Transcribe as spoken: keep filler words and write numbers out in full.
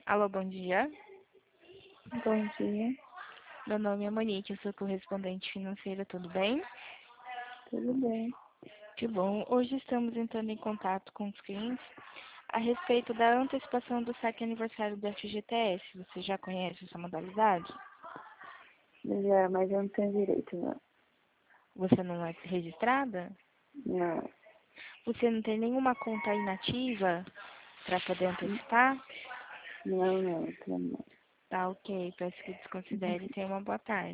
Alô, bom dia. Bom dia, Meu nome é Monique, eu sou correspondente financeira, tudo bem? tudo bem? Que bom. Hoje estamos entrando em contato com os clientes a respeito da antecipação do saque aniversário do F G T S. Você já conhece essa modalidade? Já, mas eu não tenho direito, não. Você não é registrada? Não, Você não tem nenhuma conta inativa para poder antecipar? não, não, não. Tá ok, peço que desconsidere e tenha uma boa tarde.